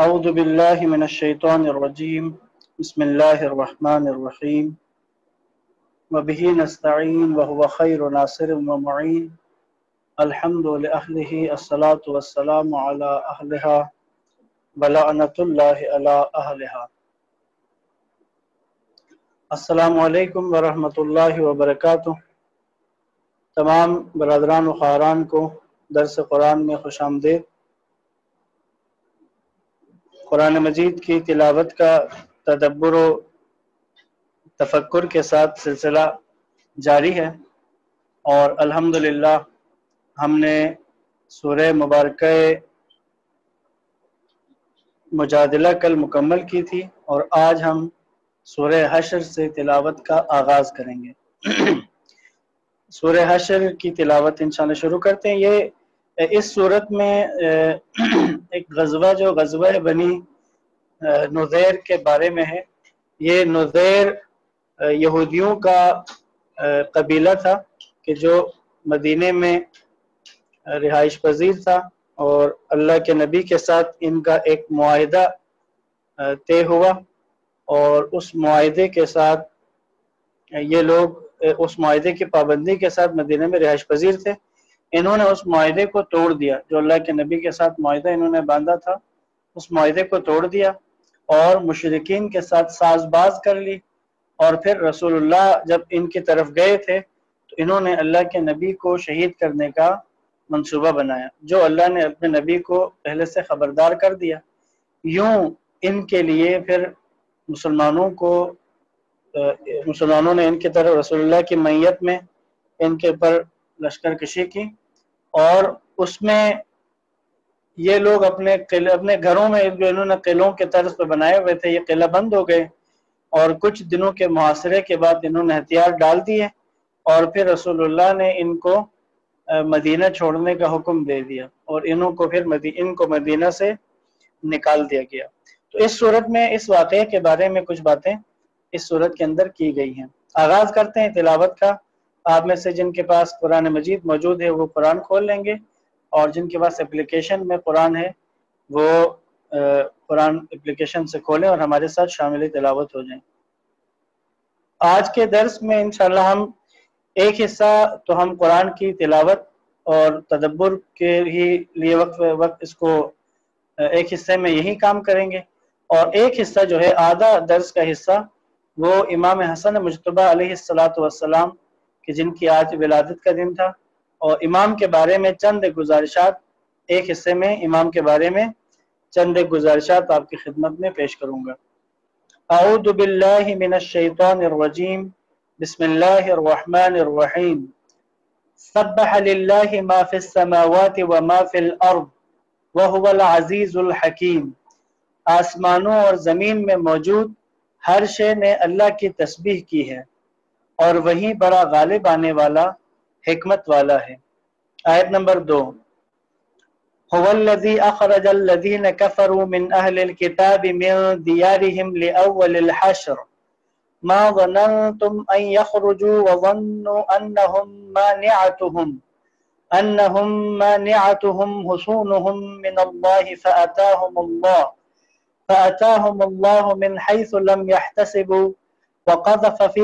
اعوذ باللہ من الشیطان الرجیم بسم اللہ الرحمن الرحیم وبہ نستعین وہو خیر ناصر ومعین الحمد لأہلہ الصلاة والسلام علی اہلہا ولعنۃ اللہ علی اہلہا۔ السلام علیکم ورحمۃ اللہ وبرکاتہ۔ تمام برادران و خواہران کو درس قرآن میں خوش آمدید۔ قرآن مجید کی تلاوت کا تدبر و تفکر کے ساتھ سلسلہ جاری ہے، اور الحمدللہ ہم نے سورہ مبارکہ مجادلہ کل مکمل کی تھی، اور آج ہم سورہ حشر سے تلاوت کا آغاز کریں گے۔ سورہ حشر کی تلاوت انشاءاللہ شروع کرتے ہیں۔ یہ اس صورت میں ایک غزوہ جو غزوہ بنی نذیر کے بارے میں ہے۔ یہ نذیر یہودیوں کا قبیلہ تھا کہ جو مدینے میں رہائش پذیر تھا، اور اللہ کے نبی کے ساتھ ان کا ایک معاہدہ طے ہوا، اور اس معاہدے کے ساتھ یہ لوگ اس معاہدے کی پابندی کے ساتھ مدینے میں رہائش پذیر تھے۔ انہوں نے اس معاہدے کو توڑ دیا، جو اللہ کے نبی کے ساتھ معاہدہ انہوں نے باندھا تھا، اس معاہدے کو توڑ دیا اور مشرکین کے ساتھ ساز باز کر لی۔ اور پھر رسول اللہ جب ان کی طرف گئے تھے تو انہوں نے اللہ کے نبی کو شہید کرنے کا منصوبہ بنایا، جو اللہ نے اپنے نبی کو پہلے سے خبردار کر دیا۔ یوں ان کے لیے پھر مسلمانوں نے ان کی طرف رسول اللہ کی معیت میں ان کے اوپر لشکر کشی کی، اور اس میں یہ لوگ اپنے گھروں میں جو انہوں نے قلعوں کے طرز پہ بنائے ہوئے تھے، یہ قلعہ بند ہو گئے، اور کچھ دنوں کے محاصرے کے بعد انہوں نے ہتھیار ڈال دیے، اور پھر رسول اللہ نے ان کو مدینہ چھوڑنے کا حکم دے دیا، اور ان کو مدینہ سے نکال دیا گیا۔ تو اس صورت میں اس واقعے کے بارے میں کچھ باتیں اس صورت کے اندر کی گئی ہیں۔ آغاز کرتے ہیں تلاوت کا۔ آپ میں سے جن کے پاس قرآن مجید موجود ہے وہ قرآن کھول لیں گے، اور جن کے پاس اپلیکیشن میں قرآن ہے وہ قرآن اپلیکیشن سے کھولیں اور ہمارے ساتھ شامل تلاوت ہو جائیں۔ آج کے درس میں انشاءاللہ ہم ایک حصہ تو ہم قرآن کی تلاوت اور تدبر کے ہی لیے وقت اس کو ایک حصے میں یہی کام کریں گے، اور ایک حصہ جو ہے آدھا درس کا حصہ وہ امام حسن مجتبیٰ علیہ السلام کہ جن کی آج ولادت کا دن تھا، اور امام کے بارے میں چند گزارشات، ایک حصے میں امام کے بارے میں چند گزارشات آپ کی خدمت میں پیش کروں گا۔ اعوذ باللہ من الشیطان الرجیم بسم اللہ الرحمن الرحیم۔ سبح للہ ما فی السماوات وما فی الارض وہو العزیز الحکیم۔ آسمانوں اور زمین میں موجود ہر شے نے اللہ کی تسبیح کی ہے، اور وہی بڑا غالب آنے والا حکمت والا ہے۔ آیت نمبر 2۔ هو الذي أخرج الذين كفروا من أهل الكتاب من ديارهم لأول الحشر ما ظننتم أن يخرجوا وظنوا أنهم مانعتهم حصونهم من الله فأتاهم الله من حيث لم يحتسبوا وقذف في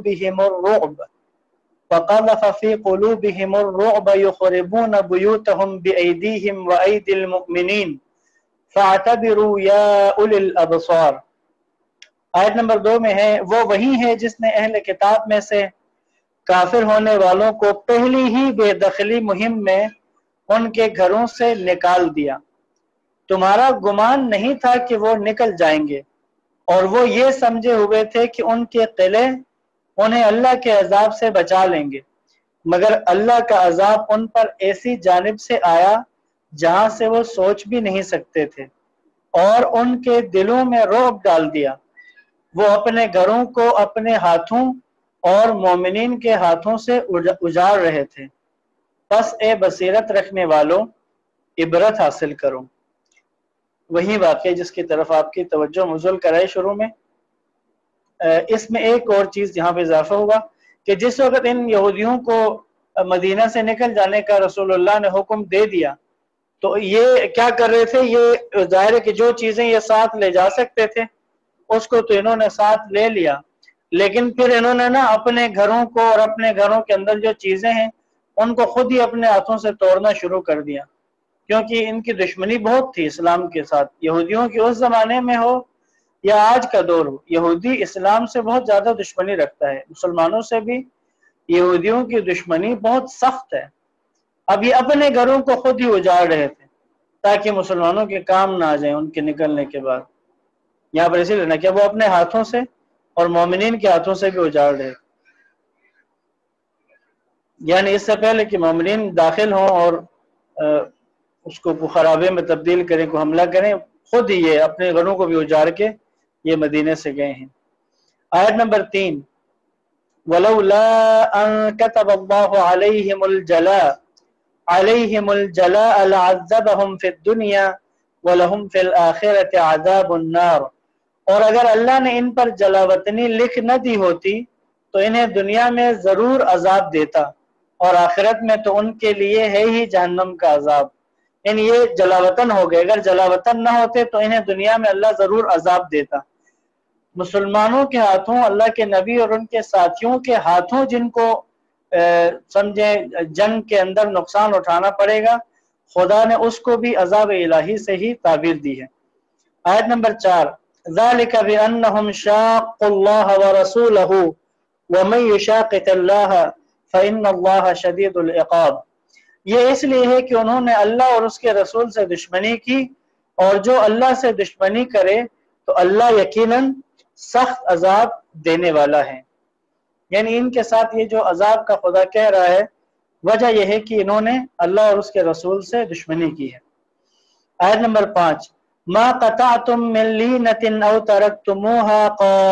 قلوبهم الرعب يخربون بيوتهم بأيديهم وأيدي المؤمنين فاعتبروا يا أولي الأبصار۔ آیت نمبر 2 میں ہے، وہ وہی ہے جس نے اہل کتاب میں سے کافر ہونے والوں کو پہلی ہی بے دخلی مہم میں ان کے گھروں سے نکال دیا۔ تمہارا گمان نہیں تھا کہ وہ نکل جائیں گے، اور وہ یہ سمجھے ہوئے تھے کہ ان کے قلعے انہیں اللہ کے عذاب سے بچا لیں گے، مگر اللہ کا عذاب ان پر ایسی جانب سے آیا جہاں سے وہ سوچ بھی نہیں سکتے تھے، اور ان کے دلوں میں رعب ڈال دیا۔ وہ اپنے گھروں کو اپنے ہاتھوں اور مومنین کے ہاتھوں سے اجاڑ رہے تھے۔ پس اے بصیرت رکھنے والوں، عبرت حاصل کرو۔ وہی واقعہ جس کی طرف آپ کی توجہ مبذول کرائے شروع میں۔ اس میں ایک اور چیز یہاں پہ اضافہ ہوا کہ جس وقت ان یہودیوں کو مدینہ سے نکل جانے کا رسول اللہ نے حکم دے دیا، تو یہ کیا کر رہے تھے؟ یہ ظاہر ہے کہ جو چیزیں یہ ساتھ لے جا سکتے تھے اس کو تو انہوں نے ساتھ لے لیا، لیکن پھر انہوں نے نا اپنے گھروں کو اور اپنے گھروں کے اندر جو چیزیں ہیں ان کو خود ہی اپنے ہاتھوں سے توڑنا شروع کر دیا، کیونکہ ان کی دشمنی بہت تھی اسلام کے ساتھ۔ یہودیوں کی اس زمانے میں ہو یا آج کا دور ہو، یہودی اسلام سے بہت زیادہ دشمنی رکھتا ہے، مسلمانوں سے بھی یہودیوں کی دشمنی بہت سخت ہے۔ اب یہ اپنے گھروں کو خود ہی اجاڑ رہے تھے تاکہ مسلمانوں کے کام نہ آ جائیں ان کے نکلنے کے بعد۔ یہاں پر اسی لیے نا کہ وہ اپنے ہاتھوں سے اور مومنین کے ہاتھوں سے بھی اجاڑ رہے تھے، یعنی اس سے پہلے کہ مومنین داخل ہوں اور اس کو خرابے میں تبدیل کریں، کو حملہ کریں، خود ہی یہ اپنے گھروں کو بھی اجاڑ کے یہ مدینے سے گئے ہیں۔ آیت نمبر 3، وَلَوْلَا أَن كَتَبَ اللَّهُ عَلَيْهِمُ الْجَلَاءَ لَعَذَّبَهُمْ فِي الدُّنْيَا وَلَهُمْ فِي الْآخِرَةِ عَذَابُ النَّارِ، اور اگر اللہ نے ان پر جلاوطنی لکھ نہ دی ہوتی تو انہیں دنیا میں ضرور عذاب دیتا، اور آخرت میں تو ان کے لیے ہے ہی جہنم کا عذاب۔ یعنی یہ جلاوطن ہو گئے، اگر جلاوطن نہ ہوتے تو انہیں دنیا میں اللہ ضرور عذاب دیتا۔ مسلمانوں کے ہاتھوں، اللہ کے نبی اور ان کے ساتھیوں کے ہاتھوں جن کو سمجھیں جنگ کے اندر نقصان اٹھانا پڑے گا، خدا نے اس کو بھی عذاب الہی سے ہی تعبیر دی ہے۔ آیت نمبر 4، ذَلِكَ بِأَنَّهُمْ شَاقُّوا اللَّهَ وَرَسُولَهُ وَمَن يُشَاقِقِ اللَّهَ فَإِنَّ اللَّهَ شَدِيدُ الْعِقَابِ، یہ اس لیے ہے کہ انہوں نے اللہ اور اس کے رسول سے دشمنی کی، اور جو اللہ سے دشمنی کرے تو اللہ یقیناً سخت عذاب دینے والا ہے۔ یعنی ان کے ساتھ یہ جو عذاب کا خدا کہہ رہا ہے، وجہ یہ ہے کہ انہوں نے اللہ اور اس کے رسول سے دشمنی کی ہے۔ آیت نمبر 5، ما قطعتم من لینۃ او ترکتموها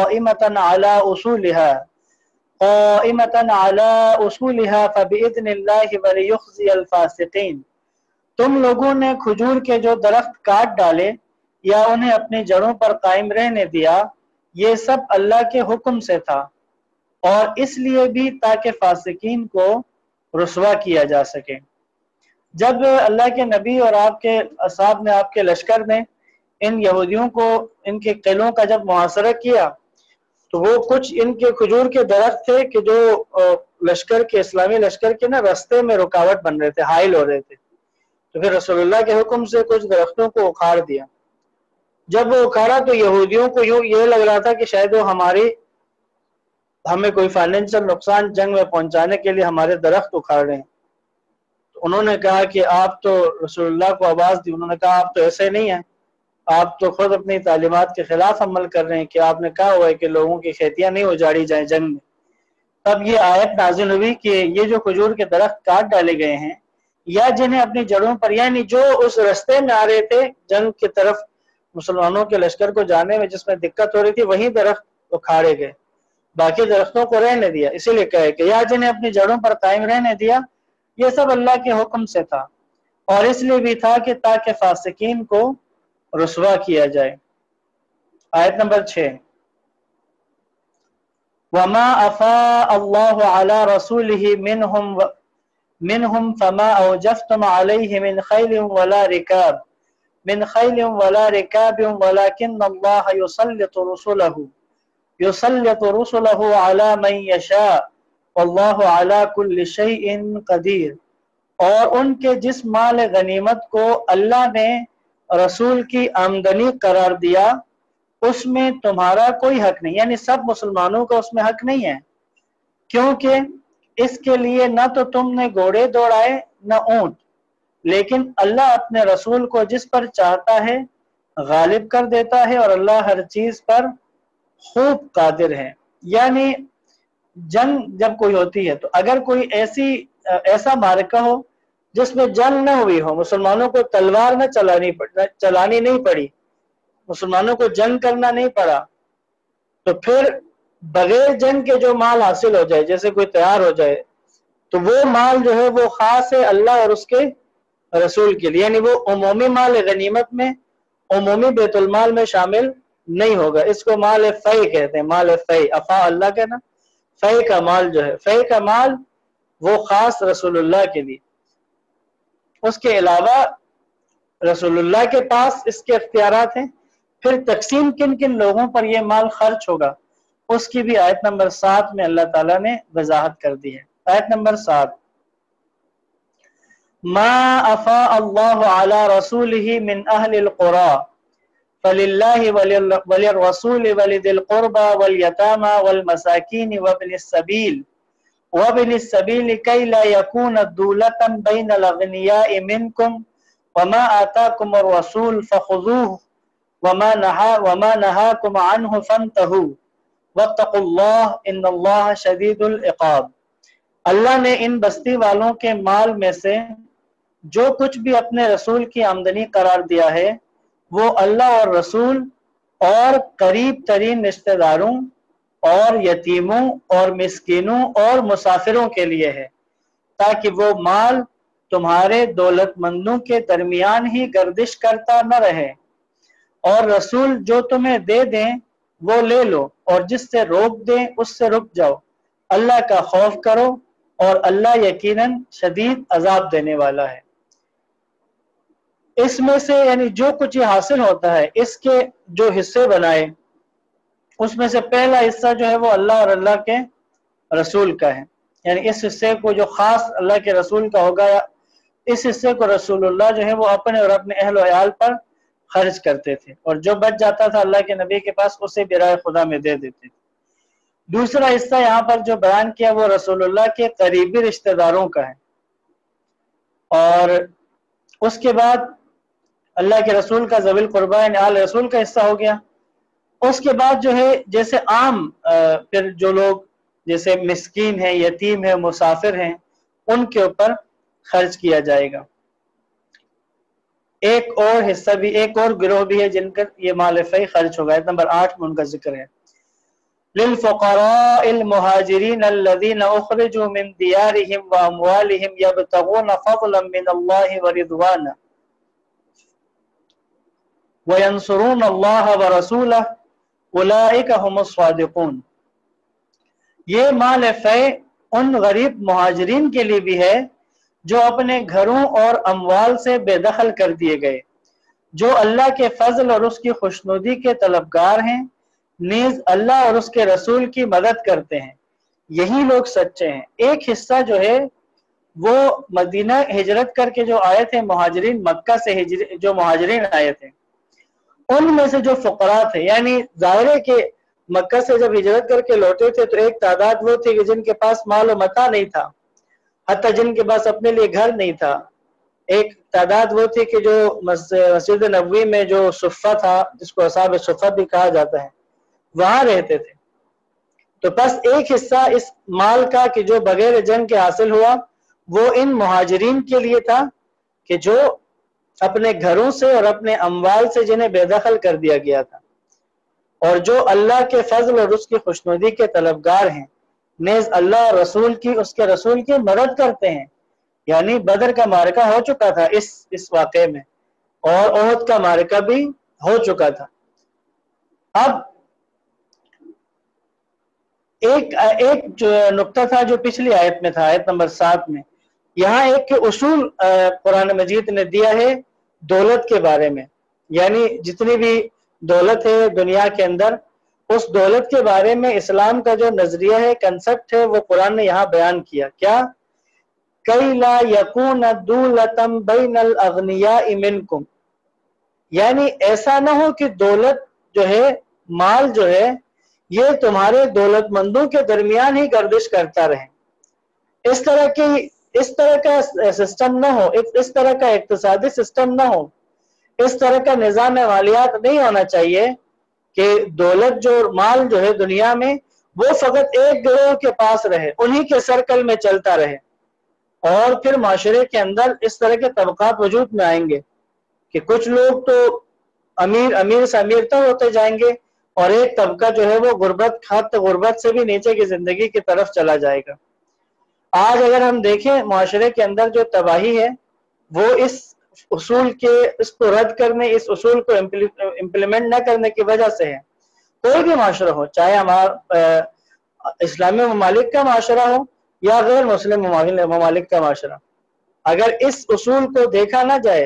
قائمة على اصولها فبإذن اللہ وليخزي الفاسقین، تم لوگوں نے کھجور کے جو درخت کاٹ ڈالے یا انہیں اپنی جڑوں پر قائم رہنے دیا، یہ سب اللہ کے حکم سے تھا، اور اس لیے بھی تاکہ فاسقین کو رسوا کیا جا سکے۔ جب اللہ کے نبی اور آپ کے اصحاب نے، آپ کے لشکر نے ان یہودیوں کو ان کے قلعوں کا جب محاصرہ کیا تو وہ کچھ ان کے کھجور کے درخت تھے کہ جو لشکر کے، اسلامی لشکر کے نا رستے میں رکاوٹ بن رہے تھے، حائل ہو رہے تھے، تو پھر رسول اللہ کے حکم سے کچھ درختوں کو اکھاڑ دیا۔ جب وہ اکھاڑا تو یہودیوں کو یوں یہ لگ رہا تھا کہ شاید وہ ہمیں کوئی فائنینشل نقصان جنگ میں پہنچانے کے لیے ہمارے درخت اکھاڑ رہے ہیں۔ تو انہوں نے کہا کہ آپ تو رسول اللہ کو آواز دی، انہوں نے کہا آپ تو ایسے نہیں ہیں، آپ تو خود اپنی تعلیمات کے خلاف عمل کر رہے ہیں کہ آپ نے کہا ہوا ہے کہ لوگوں کی کھیتیاں نہیں اجاڑی جائیں جنگ میں۔ تب یہ آیت نازل ہوئی کہ یہ جو کھجور کے درخت کاٹ ڈالے گئے ہیں، یا جنہیں اپنی جڑوں پر، یعنی جو اس رستے میں آ رہے تھے جنگ کی طرف مسلمانوں کے لشکر کو جانے میں جس میں دقت ہو رہی تھی، وہی درخت اکھاڑے گئے، باقی درختوں کو رہنے دیا۔ اسی لیے کہے کہ یا جنہیں اپنی جڑوں پر قائم رہنے دیا، یہ سب اللہ کے حکم سے تھا، اور اس لیے بھی تھا کہ تاکہ فاسقین کو رسوا کیا جائے۔ آیت نمبر 6، وَمَا أَفَاءَ اللَّهُ عَلَى رَسُولِهِ مِنْهُمْ فَمَا أَوْجَفْتُمْ عَلَيْهِ مِنْ خَيْلٍ وَلَا رِكَابٍ وَلَكِنَّ اللَّهَ يُسَلِّطُ رُسُلَهُ عَلَى مَنْ يَشَاءُ وَاللَّهُ عَلَى كُلِّ شَيْءٍ قَدِيرٌ، اور ان کے جس مال غنیمت کو اللہ نے رسول کی آمدنی قرار دیا اس میں تمہارا کوئی حق نہیں، یعنی سب مسلمانوں کا اس میں حق نہیں ہے، کیونکہ اس کے لیے نہ تو تم نے گھوڑے دوڑائے نہ اونٹ، لیکن اللہ اپنے رسول کو جس پر چاہتا ہے غالب کر دیتا ہے، اور اللہ ہر چیز پر خوب قادر ہے۔ یعنی جنگ جب کوئی ہوتی ہے تو اگر کوئی ایسا معرکہ ہو جس میں جنگ نہ ہوئی ہو، مسلمانوں کو تلوار نہ چلانی نہیں پڑی، مسلمانوں کو جنگ کرنا نہیں پڑا، تو پھر بغیر جنگ کے جو مال حاصل ہو جائے، جیسے کوئی تیار ہو جائے، تو وہ مال جو ہے وہ خاص ہے اللہ اور اس کے رسول کے لیے، یعنی وہ عمومی مال غنیمت میں، عمومی بیت المال میں شامل نہیں ہوگا۔ اس کو مال فی کہتے ہیں، مال فی، افا اللہ کہنا، فی کا مال جو ہے، فی کا مال وہ خاص رسول اللہ کے لیے۔ اس کے علاوہ रसूलुल्लाह के पास इसके इख्तियारात हैं। फिर तकसीम किन किन लोगों पर यह माल खर्च होगा उसकी भी आयत नंबर 7 में अल्लाह ताला ने वजाहत कर दी है। आयत नंबर 7, मा अफा अल्लाहु अला रसूलिही मिन अहलिल कुरा फलिल्लाहि वलिर्रसूल वलिदिल कुर्बा वल यतामा वल मसाकीन वब्निस सबील कई ला यकून दूलतन बैनल अगनियाइ मिनकुम वमा आताकुमुर रसूल फखुज़ूहु वमा नहाकुम अन्हु फंतहू वत्तकुल्लाह इन्नल्लाह शदीदुल इक़ाब। अल्लाह ने इन बस्ती वालों के माल में से जो कुछ भी अपने रसूल की आमदनी करार दिया है वो अल्लाह और रसूल और करीब तरीन रिश्तेदारों और यतीमों और मिस्कीनों और मुसाफिरों के लिए है, ताकि वो माल तुम्हारे दौलतमंदों के दरमियान ही गर्दिश करता न रहे, और रसूल जो तुम्हें दे दें वो ले लो, और जिससे रोक दें उससे रुक जाओ। अल्लाह का खौफ करो और अल्लाह यकीनन शदीद अजाब देने वाला है। इसमें से यानी जो कुछ ये हासिल होता है इसके जो हिस्से बनाए उसमें से पहला हिस्सा जो है वो अल्लाह और अल्लाह के रसूल का है। यानी इस हिस्से को जो खास अल्लाह के रसूल का होगा, या इस हिस्से को रसूलुल्लाह जो है वो अपने और अपने अहल अयाल पर खर्च करते थे, और जो बच जाता था अल्लाह के नबी के पास उसे बिराए खुदा में दे देते थे। दूसरा हिस्सा यहाँ पर जो बयान किया वो रसूलुल्लाह के करीबी रिश्तेदारों का है, और उसके बाद अल्लाह के रसूल का ज़विल कुर्बा यानी आल रसूल का हिस्सा हो गया। उसके बाद जो है जैसे आम फिर जो लोग जैसे मिस्कीन है, यतीम है, मुसाफिर हैं, उनके ऊपर खर्च किया जाएगा। एक और हिस्सा भी, एक और गिरोह भी है जिनका ये माल फई खर्च होगा। नंबर 8 में उनका जिक्र है, लिलफुक़राइल मुहाजिरीन अल्लज़ीना उख़रिजू मिन दियारिहिम व अमवालिहिम यब्तगून फ़ज़लन मिनल्लाहि व रिज़वाना व यंसुरून अल्लाह व रसूलहु उलाइका हुमुस सादिक़ून। ये माल फै उन गरीब मुहाजिरीन के लिए भी है जो अपने घरों और अमवाल से बेदखल कर दिए गए, जो अल्लाह के फजल और उसकी खुशनुदी के तलबगार हैं, नीज अल्लाह और उसके रसूल की मदद करते हैं, यही लोग सच्चे हैं। एक हिस्सा जो है वो मदीना हिजरत करके जो आए थे मुहाजिरीन, मक्का से जो मुहाजिरीन आए थे उनमें से जो फुकरा थे, यानी ज़ाहिर के मक्का से जब हिजरत करके लौटे थे तो एक तादाद वो थी कि जिनके पास माल और मता नहीं था, हत्ता जिनके पास अपने लिए घर नहीं था। एक तादाद वो थी कि जो मस्जिद नबवी में जो सुफ़ा था, जिसको असहाब सुफ़ा भी कहा जाता है, वहां रहते थे। तो बस एक हिस्सा इस माल का कि जो बगैर जंग के हासिल हुआ वो इन मुहाजिरीन के लिए था कि जो अपने घरों से और अपने अमवाल से जिन्हें बेदखल कर दिया गया था, और जो अल्लाह के फजल और उसकी खुशनुदी के तलबगार हैं, नेज़ अल्लाह और रसूल की, उसके रसूल की मदद करते हैं। यानी बदर का मारका हो चुका था इस वाक़े में, और ओहद का मारका भी हो चुका था। अब एक जो नुक्ता था जो पिछली आयत में था, आयत नंबर 7 में, यहाँ एक उसूल कुरान मजीद ने दिया है दौलत के बारे में। यानी जितनी भी दौलत है दुनिया के अंदर, उस दौलत के बारे में इस्लाम का जो नजरिया है, कंसेप्ट है, वो कुरान ने यहाँ बयान किया। क्या? कई ला यकून दूलतम बैनल अगनियाइ मिनकुम, यानी ऐसा ना हो कि दौलत जो है, माल जो है, ये तुम्हारे दौलतमंदों के दरमियान ही गर्दिश करता रहे। इस तरह का सिस्टम ना हो, इस तरह का इक्तिसादी सिस्टम ना हो, इस तरह का निज़ाम मालियात नहीं होना चाहिए कि दौलत जो माल जो है दुनिया में वो फकत एक गिरोह के पास रहे, उन्हीं के सर्कल में चलता रहे, और फिर माशरे के अंदर इस तरह के तबकात वजूद में आएंगे कि कुछ लोग तो अमीर से अमीरतर होते जाएंगे, और एक तबका जो है वो गुर्बत से भी नीचे की जिंदगी की तरफ चला जाएगा। आज अगर हम देखें माशरे के अंदर जो तबाही है वो इस उसूल के, इसको रद्द करने, इस उसूल को इम्प्लीमेंट न करने की वजह से है। कोई भी माशरा हो, चाहे हमारा इस्लामी ममालिक का माशरा हो या गैर मुस्लिम ममालिक का माशरा, अगर इस उसूल को देखा ना जाए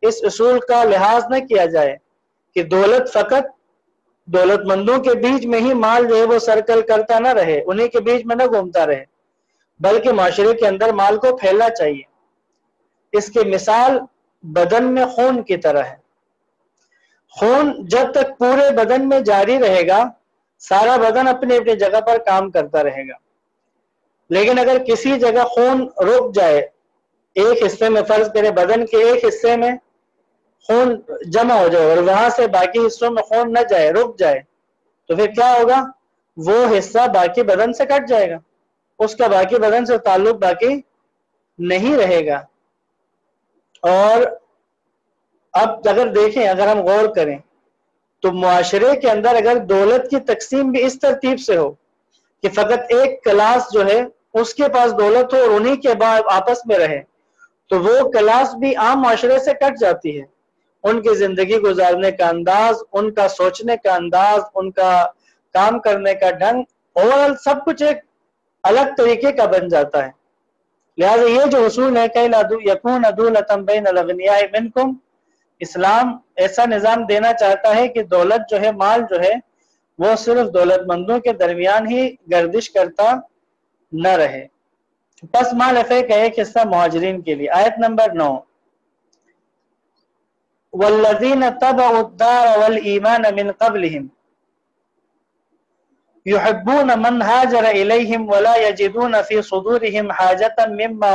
اس اصول کا لحاظ نہ کیا جائے کہ دولت فقط دولت مندوں کے بیچ میں ہی مال جو ہے وہ سرکل کرتا نہ رہے، انہی کے بیچ میں نہ گھومتا رہے، بلکہ معاشرے کے اندر مال کو پھیلنا چاہیے۔ اس کی مثال بدن میں خون کی طرح ہے۔ خون جب تک پورے بدن میں جاری رہے گا سارا بدن اپنی اپنی جگہ پر کام کرتا رہے گا، لیکن اگر کسی جگہ خون رک جائے، ایک حصے میں فرض کریں بدن کے ایک حصے میں خون جمع ہو جائے اور وہاں سے باقی حصوں میں خون نہ جائے، رک جائے، تو پھر کیا ہوگا؟ وہ حصہ باقی بدن سے کٹ جائے گا، اس کا باقی بدن سے تعلق باقی نہیں رہے گا۔ اور اب اگر دیکھیں، اگر ہم غور کریں تو معاشرے کے اندر اگر دولت کی تقسیم بھی اس ترتیب سے ہو کہ فقط ایک کلاس جو ہے اس کے پاس دولت ہو اور انہی کے بعد آپس میں رہے، تو وہ کلاس بھی عام معاشرے سے کٹ جاتی ہے۔ ان کی زندگی گزارنے کا انداز، ان کا سوچنے کا انداز، ان کا کام کرنے کا ڈھنگ، اوورآل سب کچھ ایک الگ طریقے کا بن جاتا ہے۔ لہٰذا یہ جو اصول ہے کہ یکون دولۃ بین الاغنیاء منکم، اسلام ایسا نظام دینا چاہتا ہے کہ دولت جو ہے، مال جو ہے وہ صرف دولت مندوں کے درمیان ہی گردش کرتا نہ رہے۔ پس مال افے کا ایک حصہ مہاجرین کے لیے۔ آیت نمبر 9، والذین تبعوا الدار والایمان من قبلہم یحبون من ہاجر الیہم ولا یجدون فی صدورہم حاجة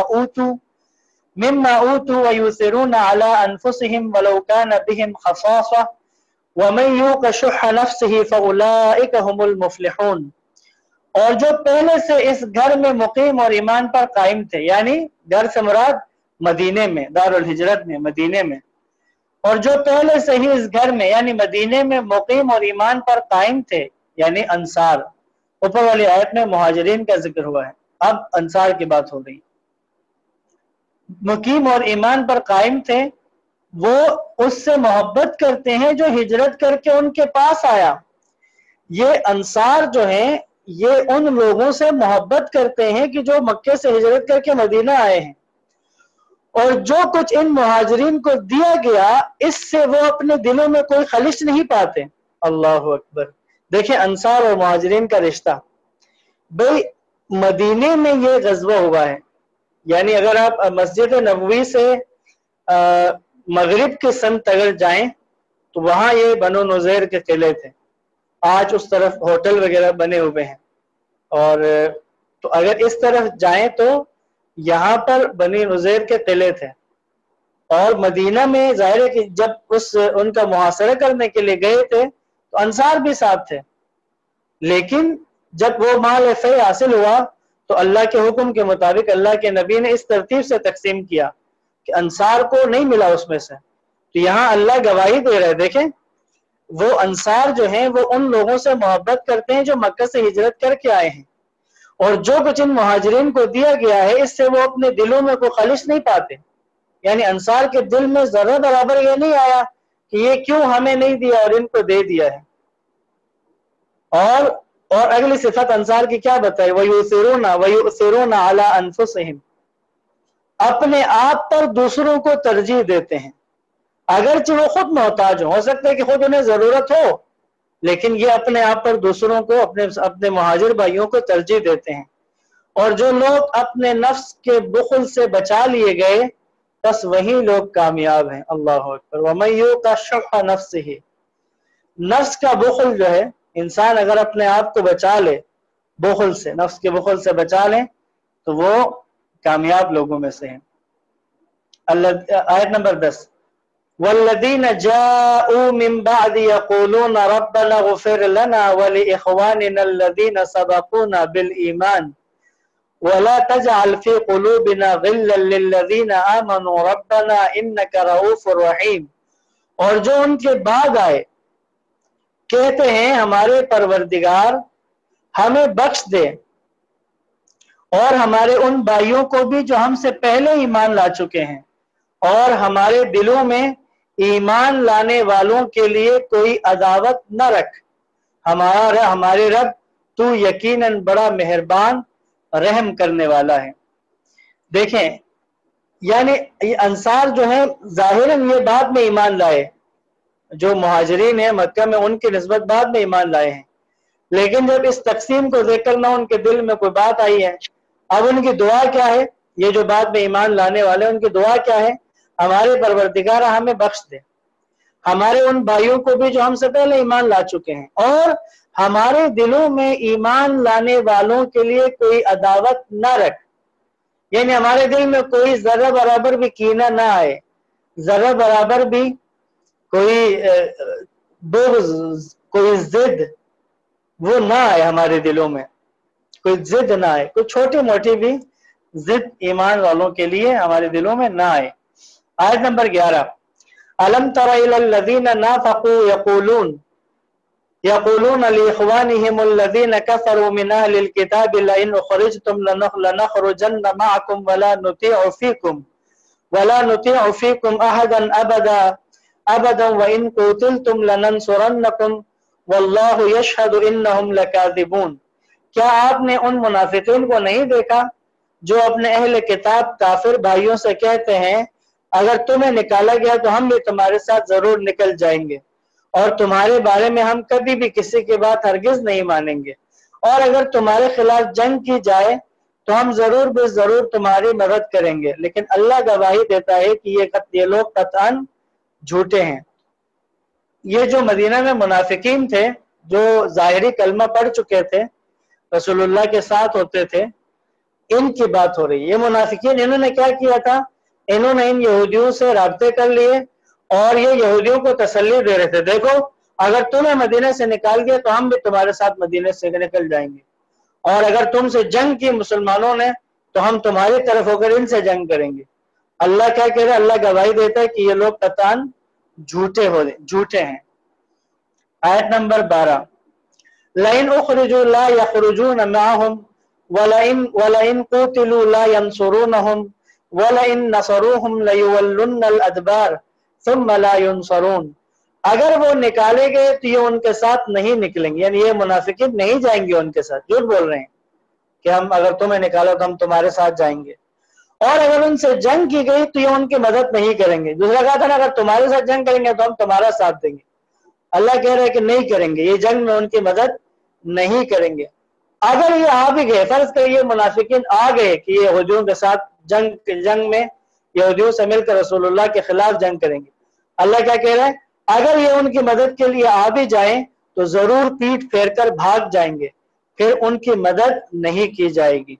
مما اوتوا ویؤثرون علی انفسہم ولو کان بہم خصاصہ ومن یوق شح نفسہ فاولئک هم المفلحون۔ اور جو پہلے سے اس گھر میں مقیم اور ایمان پر قائم تھے، یعنی گھر سے مراد مدینے میں، دار الہجرت میں، مدینے میں، اور جو پہلے سے ہی اس گھر میں یعنی مدینے میں مقیم اور ایمان پر قائم تھے، یعنی انصار۔ اوپر والی آیت میں مہاجرین کا ذکر ہوا ہے، اب انصار کی بات ہو رہی۔ مقیم اور ایمان پر قائم تھے، وہ اس سے محبت کرتے ہیں جو ہجرت کر کے ان کے پاس آیا۔ یہ انصار جو ہیں یہ ان لوگوں سے محبت کرتے ہیں کہ جو مکے سے ہجرت کر کے مدینہ آئے ہیں، اور جو کچھ ان مہاجرین کو دیا گیا اس سے وہ اپنے دلوں میں کوئی خلش نہیں پاتے۔ اللہ اکبر! دیکھیں انصار اور مہاجرین کا رشتہ۔ بھئی مدینے میں یہ غزوہ ہوا ہے، یعنی اگر آپ مسجد نبوی سے مغرب کے سمت اگر جائیں تو وہاں یہ بنو نذیر کے قلعے تھے، آج اس طرف ہوٹل وغیرہ بنے ہوئے ہیں، اور تو اگر اس طرف جائیں تو یہاں پر بنی نذیر کے قلعے تھے، اور مدینہ میں ظاہر ہے کہ جب ان کا محاصرہ کرنے کے لیے گئے تھے تو انصار بھی ساتھ تھے، لیکن جب وہ مال فیء حاصل ہوا تو اللہ کے حکم کے مطابق اللہ کے نبی نے اس ترتیب سے تقسیم کیا کہ انصار کو نہیں ملا اس میں سے۔ تو یہاں اللہ گواہی دے رہے، دیکھیں وہ انصار جو ہیں وہ ان لوگوں سے محبت کرتے ہیں جو مکہ سے ہجرت کر کے آئے ہیں، اور جو کچھ ان مہاجرین کو دیا گیا ہے اس سے وہ اپنے دلوں میں کوئی خلش نہیں پاتے، یعنی انصار کے دل میں ذرہ برابر یہ نہیں آیا کہ یہ کیوں ہمیں نہیں دیا اور ان کو دے دیا ہے۔ اور اگلی صفت انصار کی کیا بتائی؟ وَيُؤْثِرُونَ عَلَىٰ أَنفُسِهِمْ، اپنے آپ پر دوسروں کو ترجیح دیتے ہیں، اگرچہ وہ خود محتاج ہو سکتا ہے کہ خود انہیں ضرورت ہو، لیکن یہ اپنے آپ پر دوسروں کو، اپنے مہاجر بھائیوں کو ترجیح دیتے ہیں۔ اور جو لوگ اپنے نفس کے بخل سے بچا لیے گئے بس وہی لوگ کامیاب ہیں۔ اللہ اکبر! وَمَن یُوقَ شُحَّ نَفْسِهِ، نفس کا بخل جو ہے، انسان اگر اپنے آپ کو بچا لے بخل سے، نفس کے بخل سے بچا لیں تو وہ کامیاب لوگوں میں سے ہیں۔ آیت نمبر 10، وَالَّذِينَ جَاءُوا مِن بَعْدِ يَقُولُونَ رَبَّنَا اغْفِرْ لَنَا وَلِإِخْوَانِنَا الَّذِينَ سَبَقُونَا بِالْإِيمَانِ وَلَا تَجْعَلْ فِي قُلُوبِنَا غِلًّا لِّلَّذِينَ آمَنُوا رَبَّنَا إِنَّكَ رَءُوفٌ رَحِيمٌ، اور جو ان کے بعد آئے کہتے ہیں ہمارے پروردگار ہمیں بخش دے، اور ہمارے ان بھائیوں کو بھی جو ہم سے پہلے ایمان لا چکے ہیں، اور ہمارے دلوں میں ایمان لانے والوں کے لیے کوئی عداوت نہ رکھ، ہمارے رب تو یقیناً بڑا مہربان رحم کرنے والا ہے۔ دیکھیں یعنی یہ انصار جو ہیں ظاہراً یہ بعد میں ایمان لائے، جو مہاجرین ہیں مکہ میں ان کی نسبت بعد میں ایمان لائے ہیں، لیکن جب اس تقسیم کو دیکھ کر نہ ان کے دل میں کوئی بات آئی ہے، اب ان کی دعا کیا ہے؟ یہ جو بعد میں ایمان لانے والے ان کی دعا کیا ہے؟ ہمارے پروردگار ہمیں بخش دے ہمارے ان بھائیوں کو بھی جو ہم سے پہلے ایمان لا چکے ہیں، اور ہمارے دلوں میں ایمان لانے والوں کے لیے کوئی عداوت نہ رکھ، یعنی ہمارے دل میں کوئی ذرہ برابر بھی کینہ نہ آئے، ذرہ برابر بھی کوئی بغض، کوئی ضد وہ نہ آئے ہمارے دلوں میں، کوئی ضد نہ آئے، کوئی چھوٹی موٹی بھی ضد ایمان والوں کے لیے ہمارے دلوں میں نہ آئے۔ آیت نمبر 11، أَلَمْ تَرَ إِلَى الَّذِينَ نَافَقُوا يَقُولُونَ لِإِخْوَانِهِمُ الَّذِينَ كَفَرُوا مِنْ أَهْلِ الْكِتَابِ لَئِنْ أُخْرِجْتُمْ لَنَخْرُجَنَّ مَعَكُمْ وَلَا نُطِيعُ فِيكُمْ أَحَدًا أَبَدًا وَإِنْ قُوتِلْتُمْ لَنَنْصُرَنَّكُمْ وَاللَّهُ يَشْهَدُ إِنَّهُمْ لَكَاذِبُونَ۔ کیا آپ نے ان منافقین کو نہیں دیکھا جو اپنے اہل کتاب کافر بھائیوں سے کہتے ہیں اگر تمہیں نکالا گیا تو ہم بھی تمہارے ساتھ ضرور نکل جائیں گے، اور تمہارے بارے میں ہم کبھی بھی کسی کی بات ہرگز نہیں مانیں گے، اور اگر تمہارے خلاف جنگ کی جائے تو ہم ضرور بے ضرور تمہاری مدد کریں گے، لیکن اللہ گواہی دیتا ہے کہ یہ لوگ قطعاً جھوٹے ہیں۔ یہ جو مدینہ میں منافقین تھے جو ظاہری کلمہ پڑھ چکے تھے، رسول اللہ کے ساتھ ہوتے تھے، ان کی بات ہو رہی ہے۔ یہ منافقین انہوں نے کیا کیا تھا؟ انہوں نے ان یہودیوں سے رابطے کر لیے اور یہ یہودیوں کو تسلی دے رہے تھے، دیکھو اگر تمہیں مدینہ سے نکال گیا تو ہم بھی تمہارے ساتھ مدینہ سے نکل جائیں گے، اور اگر تم سے جنگ کی مسلمانوں نے تو ہم تمہاری طرف ہو کر ان سے جنگ کریں گے۔ اللہ کیا کہہ رہا ہے؟ اللہ گواہی دیتا ہے کہ یہ لوگ قطعاً جھوٹے ہیں۔ آیت نمبر 12، لَئِنْ أُخْرِجُوا لَا يَخْرُجُونَ مَعَهُمْ وَلَئِنْ قُوتِلُوا لَا يَنْصُرُونَهُمْ وَلَئِنْ نَصَرُوهُمْ لَيُوَلُّنَّ الْأَدْبَارَ ثُمَّ لَا يُنْصَرُونَ۔ اگر وہ نکالے گئے تو یہ ان کے ساتھ نہیں نکلیں گے، یعنی یہ منافقین نہیں جائیں گے ان کے ساتھ، جھوٹ بول رہے ہیں کہ ہم اگر تمہیں نکالو تو ہم تمہارے ساتھ جائیں گے، اور اگر ان سے جنگ کی گئی تو یہ ان کی مدد نہیں کریں گے۔ دوسرا کہا تھا نا اگر تمہارے ساتھ جنگ کریں گے تو ہم تمہارا ساتھ دیں گے، اللہ کہہ رہا ہے کہ نہیں کریں گے، یہ جنگ میں ان کی مدد نہیں کریں گے۔ اگر یہ آ بھی گئے، فرض کریں یہ منافقین آ گئے کہ یہ یہودیوں کے ساتھ جنگ میں یہودیوں سے مل کر رسول اللہ کے خلاف جنگ کریں گے، اللہ کیا کہہ رہا ہے؟ اگر یہ ان کی مدد کے لیے آ بھی جائیں تو ضرور پیٹ پھیر کر بھاگ جائیں گے، پھر ان کی مدد نہیں کی جائے گی۔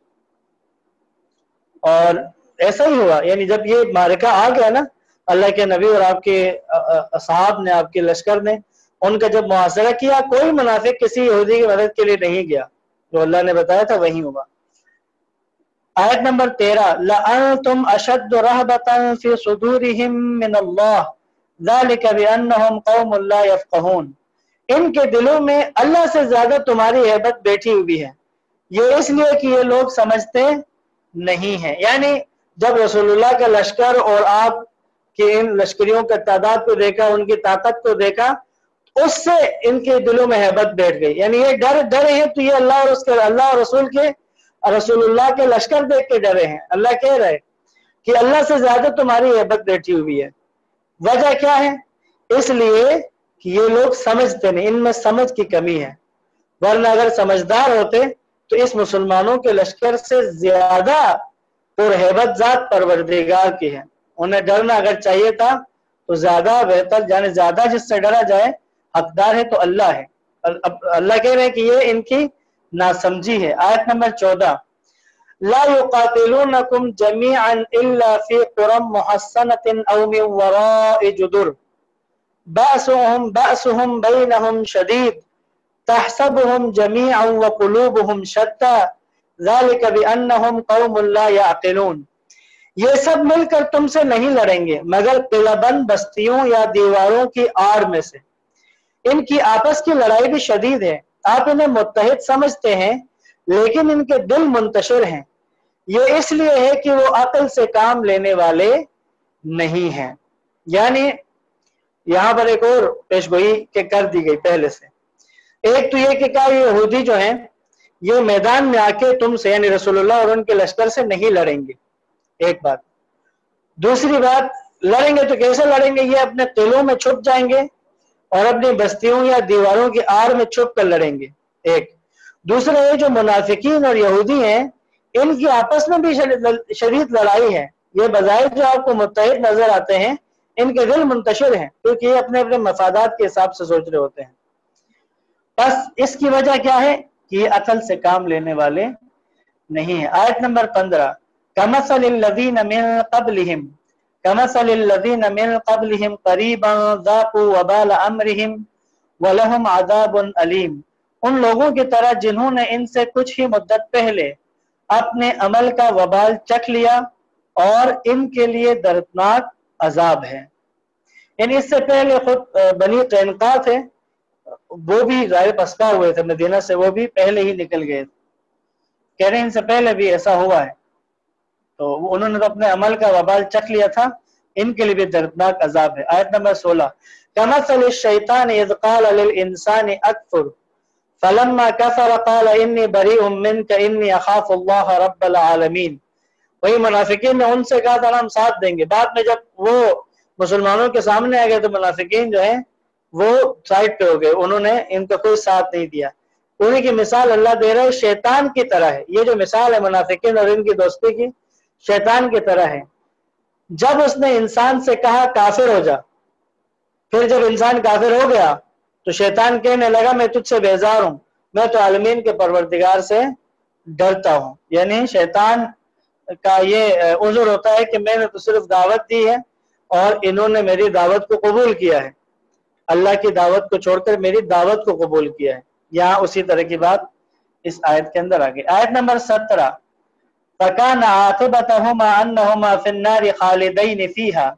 اور ایسا ہی ہوا، یعنی جب یہ معرکہ آ گیا نا، اللہ کے نبی اور آپ کے اصحاب نے، آپ کے لشکر نے ان کا جب محاصرہ کیا، کوئی منافق کسی یہودی کی مدد کے لیے نہیں گیا، جو اللہ نے بتایا تھا وہی ہوا۔ آیت نمبر 13، لَأَنْتُمْ أَشَدُّ رَهْبَةً فِي صُدُورِهِمْ مِنَ اللَّهِ ذَلِكَ بِأَنَّهُمْ قَوْمٌ لَا يَفْقَهُونَ۔ ان کے دلوں میں اللہ سے زیادہ تمہاری ہیبت بیٹھی ہوئی ہے، یہ اس لیے کہ یہ لوگ سمجھتے نہیں ہیں۔ یعنی جب رسول اللہ کا لشکر اور آپ کے ان لشکریوں کا تعداد کو دیکھا، ان کی طاقت کو دیکھا، اس سے ان کے دلوں میں ہیبت بیٹھ گئی، یعنی یہ ڈرے ہیں تو یہ اللہ اور رسول اللہ کے لشکر دیکھ کے ڈرے ہیں۔ اللہ کہہ رہے کہ اللہ سے زیادہ تمہاری ہیبت بیٹھی ہوئی ہے۔ وجہ کیا ہے؟ اس لیے کہ یہ لوگ سمجھتے نہیں، ان میں سمجھ کی کمی ہے، ورنہ اگر سمجھدار ہوتے تو اس مسلمانوں کے لشکر سے زیادہ پرہیبت ذات پروردگار کی ہے، انہیں ڈرنا اگر چاہیے تھا تو زیادہ بہتر، یعنی زیادہ جس سے ڈرا جائے حقدار ہے تو اللہ ہے۔ اللہ کہہ رہے ہیں کہ یہ ان کی ناسمجھی ہے۔ آیت نمبر 14، لا يقاتلونكم جميعا الا في قرى محصنة او من وراء جدر بأسهم بينهم شديد تحسبهم جميعا وقلوبهم شتى ذلك بأنهم قوم لا يعقلون۔ یہ سب مل کر تم سے نہیں لڑیں گے مگر قلعہ بند بستیوں یا دیواروں کی آڑ میں سے، ان کی آپس کی لڑائی بھی شدید ہے، آپ انہیں متحد سمجھتے ہیں لیکن ان کے دل منتشر ہیں، یہ اس لیے ہے کہ وہ عقل سے کام لینے والے نہیں ہیں۔ یعنی یہاں پر ایک اور پیشگوئی کر دی گئی پہلے سے، ایک تو یہ کہ یہ یہودی جو ہیں یہ میدان میں آ کے تم سے، یعنی رسول اللہ اور ان کے لشکر سے نہیں لڑیں گے، ایک بات۔ दूसरी बात, लड़ेंगे तो कैसे लड़ेंगे? ये अपने किलों में छुप जाएंगे और अपनी बस्तियों या दीवारों की आड़ में छुप कर लड़ेंगे। एक दूसरा, ये जो मुनाफिकीन और यहूदी हैं, इनकी आपस में भी शदीद लड़ाई है। ये बजाय जो आपको मुत्तहिद नजर आते हैं, इनके दिल मुंतशिर हैं, क्योंकि ये अपने अपने मफादात के हिसाब से सोच रहे होते हैं। बस इसकी वजह क्या है कि ये अकल से काम लेने वाले नहीं है। आयत नंबर 15, कमसलिल्लज़ीन मिन क़ब्लिहिम कमसलिल्लज़ीन मिन क़ब्लिहिम क़रीबन ज़ाक़ू वबाल अम्रिहिम वलहुम अज़ाबुन अलीम। उन लोगों की तरह जिन्होंने इनसे कुछ ही मुद्दत पहले अपने अमल का वबाल चख लिया और इनके लिए दर्दनाक अजाब है। यानी इससे पहले खुद बनी कैनुका थे, वो भी ज़ाहिर पसपा हुए थे मदीना से, वो भी पहले ही निकल गए। कह रहे हैं इनसे पहले भी ऐसा हुआ है, तो उन्होंने तो अपने अमल का वबाल चख लिया था, इनके लिए भी दर्दनाक अजाब है। आयत नंबर 16, कमसल शैतान इज़ क़ाल लिल इंसानि अकफुर फलम्मा कफर क़ाल इन्नी बरीउम मिनका इन्नी अख़ाफ़ुल्लाह रब्बल आलमीन। वही मुनाफिकीन ने उनसे कहा था हम साथ देंगे, बाद में जब वो मुसलमानों के सामने आ गए तो मुनाफिकीन जो है वो साइड पे हो गए, उन्होंने इनका कोई साथ नहीं दिया। उन्हीं की मिसाल अल्लाह दे रहा है, शैतान की तरह है। ये जो मिसाल है मुनाफिकीन और इनकी दोस्ती की, शैतान की तरह है। जब उसने इंसान से कहा काफिर हो जा, फिर जब इंसान काफिर हो गया तो शैतान कहने लगा मैं तुझसे बेजार हूं, मैं तो आलमीन के परवरदिगार से डरता हूं। यानी शैतान का ये उज़्र होता है कि मैंने तो सिर्फ दावत दी है और इन्होंने मेरी दावत को कबूल किया है, अल्लाह की दावत को छोड़कर मेरी दावत को कबूल किया है। यहाँ उसी तरह की बात इस आयत के अंदर आ गई। आयत नंबर 17, फकान आक़िबतहुमा अन्नहुमा फिन्नारि खालिदैन फीहा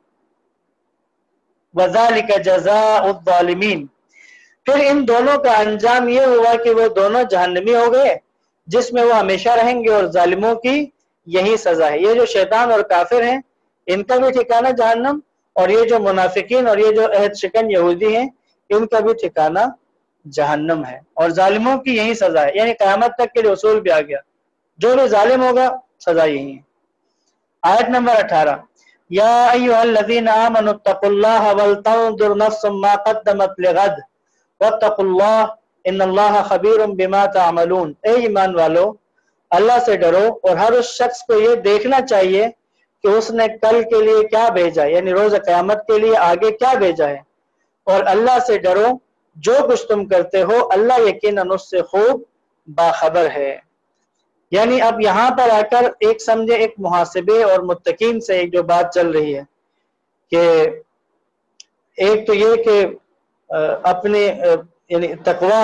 वज़ालिका जज़ाउज़ ज़ालिमीन। फिर इन दोनों का अंजाम ये हुआ कि वो दोनों जहन्नमी हो गए, जिसमें वो हमेशा रहेंगे, और जालिमों की यही सजा है। ये जो शैतान और काफिर हैं, इनका भी ठिकाना जहन्नम, और ये जो मुनाफिकीन और ये जो अहद शिकन यहूदी हैं, इनका भी ठिकाना जहन्नम है, और जालिमों की यही सजा है। यानी क़यामत तक के लिए उसूल भी आ गया, जो भी जालिम होगा सजा यही है। आयत नंबर 18, या अय्युहल्लज़ीना आमनुत्तक़ुल्लाह वलतंजुर नफ्सुम मा क़द्दमत लिग़द वत्तक़ुल्लाह इन्नल्लाह ख़बीरुम बिमा तअमलून। ए ईमान वालो, अल्लाह से डरो और हर उस शख्स को ये देखना चाहिए कि उसने कल के लिए क्या भेजा है, यानी रोज क़यामत के लिए आगे क्या भेजा है, और अल्लाह से डरो, जो कुछ तुम करते हो अल्लाह यकीनन उससे खूब बाखबर है। यानी अब यहाँ पर आकर एक समझे एक मुहासिबे और मुत्तकीन से एक जो बात चल रही है कि एक तो ये कि अपने यानी तकवा,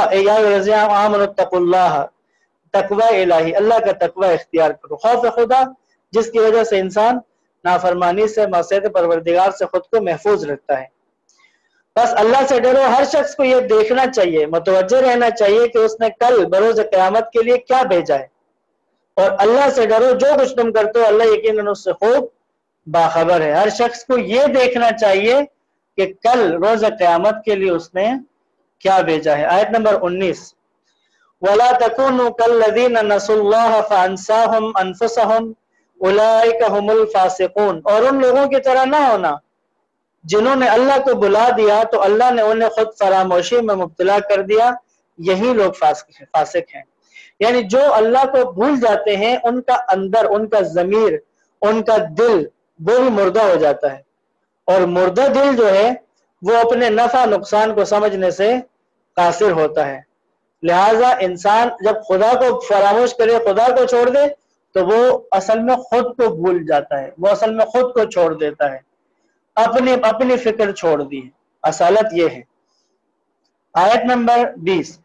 तकवा इलाही, अल्लाह का तकवा इख्तियार करो, खौफ खुदा, जिसकी वजह से इंसान नाफरमानी से, मासियत परवरदिगार से खुद को महफूज रखता है। बस अल्लाह से डरो, हर शख्स को ये देखना चाहिए, मुतवज्जे रहना चाहिए कि उसने कल बरोज़ क़यामत के लिए क्या भेजा है, और अल्लाह से डरो, जो कुछ तुम करते हो अल्लाह यकीनन उससे खूब बाखबर है। हर शख्स को ये देखना चाहिए कि कल रोज़ क़यामत के लिए उसने क्या भेजा है। आयत नंबर 19, वला तकुनु कल्लज़ीना नसुल्लाह फअंसाहुम अनफुसहुम उलाइका हुमुल फासिकून। और उन लोगों की तरह ना होना जिन्होंने अल्लाह को बुला दिया तो अल्लाह ने उन्हें खुद फरामोशी में मुब्तला कर दिया, यही लोग फासिक हैं। यानी जो अल्लाह को भूल जाते हैं, उनका अंदर, उनका ज़मीर, उनका दिल वो भी मुर्दा हो जाता है, और मुर्दा दिल जो है वो अपने नफा नुकसान को समझने से कासिर होता है। लिहाजा इंसान जब खुदा को फरामोश करे, खुदा को छोड़ दे, तो वो असल में खुद को भूल जाता है, वो असल में खुद को छोड़ देता है, अपनी फिक्र छोड़ दी है। असलत ये है। आयत नंबर 20,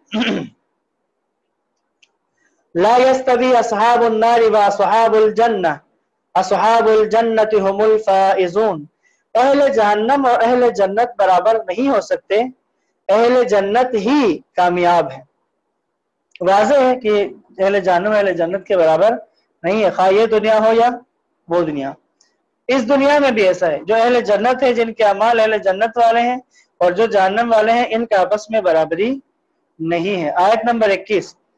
ला यस्तवी अस्हाबुन नारि व अस्हाबुल जन्नह अस्हाबुल जन्नति हुमुल फाइजून। अहले जहन्नम और अहले जन्नत बराबर नहीं हो सकते, अहले जन्नत ही कामयाब है। वाज़ेह है कि अहले जहन्नम अहले जन्नत के बराबर नहीं है, खा ये दुनिया हो या वो दुनिया। इस दुनिया में भी ऐसा है, जो अहले जन्नत है, जिनके अमाल अहले जन्नत वाले हैं, और जो जहन्नम वाले हैं, इनका आपस में बराबरी नहीं है। आयत नंबर 21,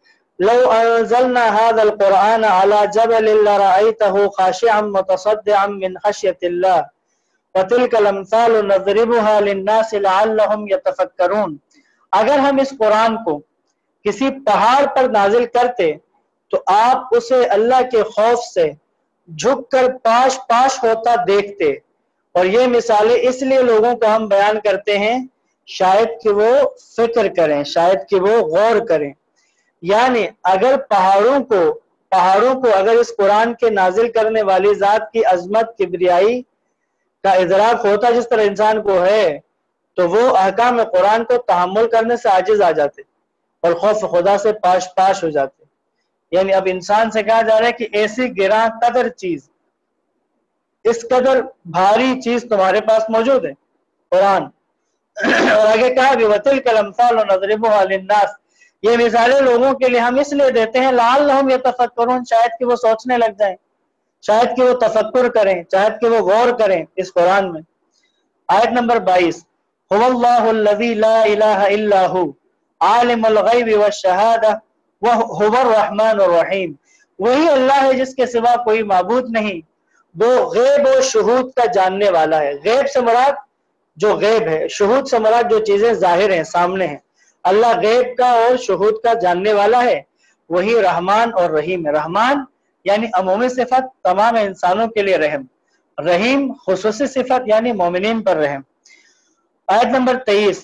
لو انزلنا هذا القرآن على جبل لرأيته خاشعا متصدعا من خشية الله وتلك الامثال نضربها للناس لعلهم يتفكرون۔ اگر ہم اس قرآن کو کسی پہاڑ پر نازل کرتے تو آپ اسے اللہ کے خوف سے جھک کر پاش پاش ہوتا دیکھتے، اور یہ مثالیں اس لیے لوگوں کو ہم بیان کرتے ہیں شاید کہ وہ فکر کریں، شاید کہ وہ غور کریں۔ یعنی اگر پہاڑوں کو اگر اس قرآن کے نازل کرنے والی ذات کی عظمت، کبریائی کا ادراک ہوتا جس طرح انسان کو ہے، تو وہ احکام قرآن کو تحمل کرنے سے عاجز آ جاتے اور خوف خدا سے پاش پاش ہو جاتے۔ یعنی اب انسان سے کہا جا رہا ہے کہ ایسی گراں قدر چیز، اس قدر بھاری چیز تمہارے پاس موجود ہے قرآن۔ اور آگے کہا کہ وَتِلْكَ الْأَمْثَالُ نَضْرِبُهَا لِلنَّاسِ، یہ مثالیں لوگوں کے لیے ہم اس لیے دیتے ہیں لعلہم یتفکرون، شاید کہ وہ سوچنے لگ جائیں، شاید کہ وہ تفکر کریں، شاید کہ وہ غور کریں اس قرآن میں۔ آیت نمبر 22، هو اللہ الذی لا الہ الا ہو عالم الغیب والشہادہ وهو الرحمن الرحیم، وہی اللہ ہے جس کے سوا کوئی معبود نہیں، وہ غیب و شہود کا جاننے والا ہے۔ غیب سے مراد جو غیب ہے، شہود سے مراد جو چیزیں ظاہر ہیں، سامنے ہیں۔ اللہ غیب کا اور شہود کا جاننے والا ہے، وہی رحمان اور رحیم ہے۔ رحمان یعنی عمومی صفت، تمام انسانوں کے لیے رحم، رحیم خصوصی صفت یعنی مومنین پر رحم۔ آیت نمبر 23،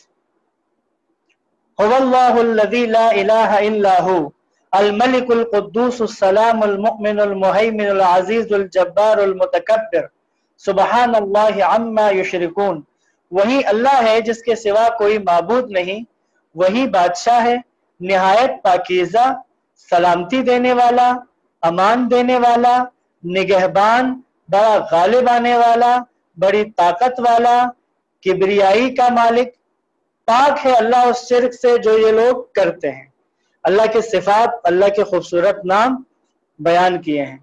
هو اللہ الذی لا الہ الا ہو الملک القدوس السلام المؤمن المہیمن العزیز الجبار المتکبر سبحان اللہ عما یشرکون، وہی اللہ ہے جس کے سوا کوئی معبود نہیں، وہی بادشاہ ہے نہایت پاکیزہ، سلامتی دینے والا، امان دینے والا، نگہبان، بڑا غالب آنے والا، بڑی طاقت والا، کبریائی کا مالک۔ پاک ہے اللہ اس شرک سے جو یہ لوگ کرتے ہیں۔ اللہ کے صفات، اللہ کے خوبصورت نام بیان کیے ہیں۔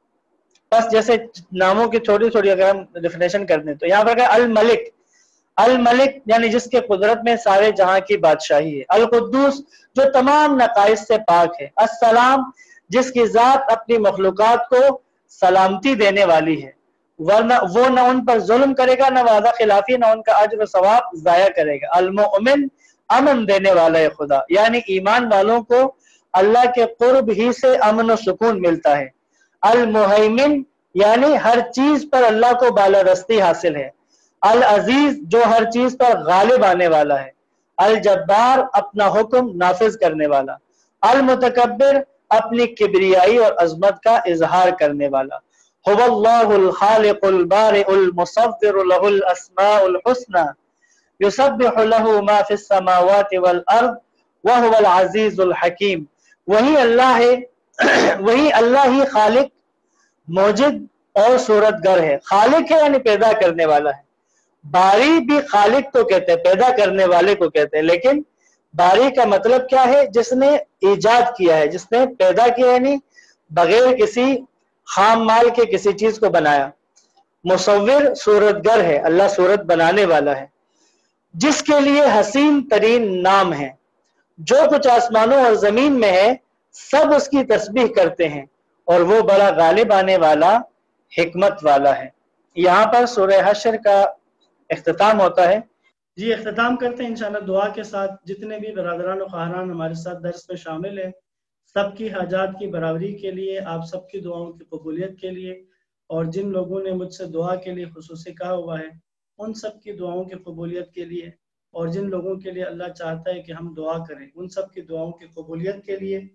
بس جیسے ناموں کی تھوڑی تھوڑی اگر ہم ڈیفینیشن کر دیں تو یہاں پر کہا الملک، الملک یعنی جس کے قدرت میں سارے جہاں کی بادشاہی ہے، القدوس جو تمام نقائص سے پاک ہے، السلام جس کی ذات اپنی مخلوقات کو سلامتی دینے والی ہے، ورنہ وہ نہ ان پر ظلم کرے گا، نہ وعدہ خلافی، نہ ان کا اجر و ثواب ضائع کرے گا۔ المؤمن امن دینے والا ہے خدا، یعنی ایمان والوں کو اللہ کے قرب ہی سے امن و سکون ملتا ہے۔ المہیمن یعنی ہر چیز پر اللہ کو بالادستی حاصل ہے۔ العزیز جو ہر چیز پر غالب آنے والا ہے۔ الجبار اپنا حکم نافذ کرنے والا۔ المتکبر اپنی کبریائی اور عظمت کا اظہار کرنے والا۔ هو اللہ الخالق البارئ المصور له الاسماء الحسنى یسبح له ما فی السماوات والارض وهو العزیز الحکیم، وہی اللہ ہے، وہی اللہ ہی خالق، موجد اور صورتگر ہے۔ خالق ہے یعنی پیدا کرنے والا ہے۔ باری بھی خالق کو کہتے ہیں، پیدا کرنے والے کو کہتے ہیں، لیکن باری کا مطلب کیا ہے؟ جس نے ایجاد کیا ہے، جس نے پیدا کیا، یعنی بغیر کسی خام مال کے کسی چیز کو بنایا۔ مصور صورتگر ہے، اللہ صورت بنانے والا ہے، جس کے لیے حسین ترین نام ہے۔ جو کچھ آسمانوں اور زمین میں ہے سب اس کی تسبیح کرتے ہیں، اور وہ بڑا غالب آنے والا، حکمت والا ہے۔ یہاں پر سورہ حشر کا اختتام ہوتا ہے۔ جی اختتام کرتے ہیں انشاءاللہ دعا کے ساتھ۔ جتنے بھی برادران و خواہران ہمارے ساتھ درس میں شامل ہیں، سب کی حاجات کی برابری کے لیے، آپ سب کی دعاؤں کی قبولیت کے لیے، اور جن لوگوں نے مجھ سے دعا کے لیے خصوصی کہا ہوا ہے ان سب کی دعاؤں کی قبولیت کے لیے، اور جن لوگوں کے لیے اللہ چاہتا ہے کہ ہم دعا کریں ان سب کی دعاؤں کی قبولیت کے لیے،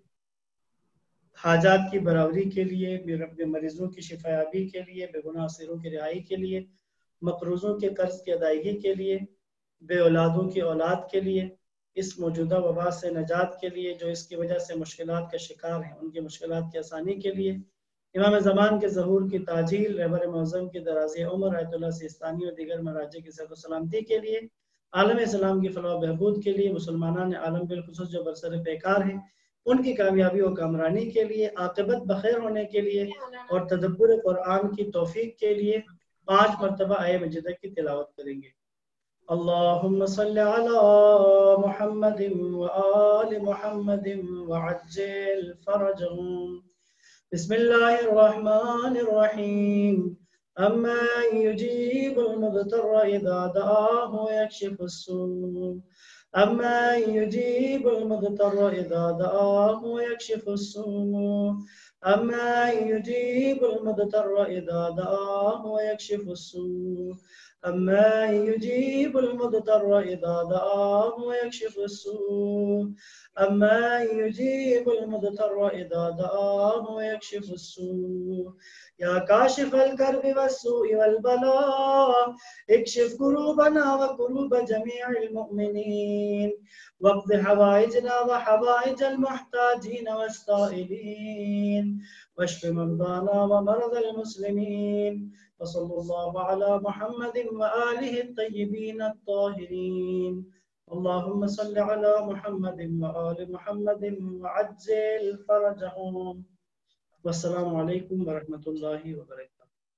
حاجات کی برابری کے لیے، بے مریضوں کی شفایابی کے لیے، بے گناہ اسیروں کی رہائی کے لیے، مقروضوں کے قرض کی ادائیگی کے لیے، بے اولادوں کی اولاد کے لیے، اس موجودہ وبا سے نجات کے لیے، جو اس کی وجہ سے مشکلات کا شکار ہیں ان کی مشکلات کی آسانی کے لیے، امام زمان کے ظہور کی تعجیل، رہبر معظم کی دراز عمر، آیت اللہ سیستانی اور دیگر مراجع کی صحت و سلامتی کے لیے، عالم اسلام کی فلاح و بہبود کے لیے، مسلمانان عالم بالخصوص جو برسر پیکار ہیں ان کی کامیابی و کامرانی کے لیے، عاقبت بخیر ہونے کے لیے، اور تدبر قرآن کی توفیق کے لیے 5 مرتبہ آیہ مجیدہ کی تلاوت کریں گے۔ اللهم صل على محمد وآل محمد وعجل فرجهم. بسم الله الرحمن الرحيم. أما يجيب المضطر إذا دعاه ويكشف السوء. أما يجيب المضطر إذا دعاه ويكشف السوء. أما يجيب المضطر إذا دعاه ويكشف السوء. أما يجيب المضطر إذا دعاه ويكشف السوء. أما يجيب المضطر إذا دعاه ويكشف السوء. يا كاشف الكرب والسوء والبلاء اكشف كروبنا وكروب جميع المؤمنين واقض حوائجنا وحوائج المحتاجين والسائلين واشف مرضانا ومرضى المسلمين. وصلى الله على محمد وآله الطيبين الطاهرين. اللهم صل على محمد وآل محمد وعجل فرجهم. والسلام علیکم ورحمۃ اللہ وبرکاتہ.